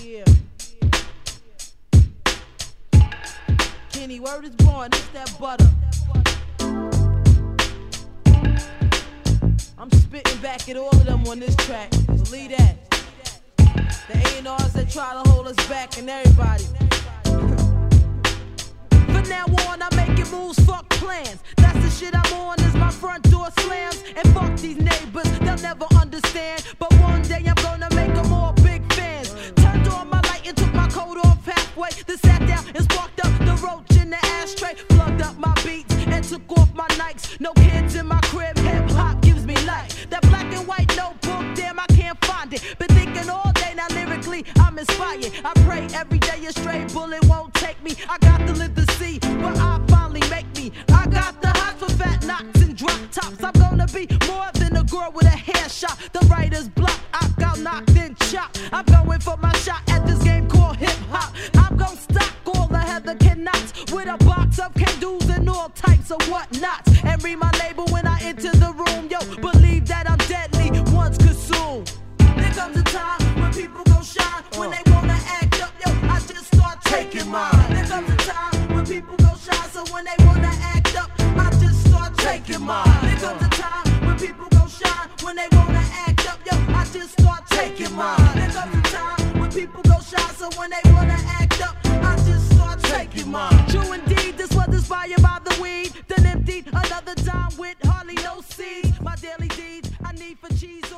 Yeah. Kenny, word is born, it's that butter. I'm spitting back at all of them on this track. Believe that. The A&Rs that try to hold us back and everybody. From now on, I'm making moves, fuck plans. That's the shit I'm on, as my front door slams. And fuck these neighbors, they'll never understand. But one day I'm gonna make them all big fans. Turned on my light and took my coat off halfway. Then sat down and sparked up the roach in the ashtray. Plugged up my beats and took off my Nikes. No kids in my crib, hip hop gives me life. That black and white notebook, damn, I can't find it. Been thinking all day, now lyrically I'm inspired. I pray every day a stray bullet won't take me. I got to live to see what I finally make me. I got the hots for fat knots and drop tops. I'm gonna be more than a girl with a hair shot. The writer's block, I got knocked and chopped. I'm going for my shot at this game called hip hop. I'm gonna stock all the Heather Cannons with a box of can-dos and all types of whatnots. And read my label when I enter the room. Yo, believe that I'm deadly once consumed. There comes a time when people gon' shine. When they wanna act up, yo, I just start taking mine. There comes a time when people gon' shine. So when they wanna act up, I just start taking mine. There comes a time when people gon' shine. When they wanna act up, yo, I just start taking mine. There comes a time when people gon' shine. So when they wanna act up, I just start taking mine. True indeed, this was inspired by the weed. Then emptied another dime with hardly no seeds. My daily deeds, I need for cheese.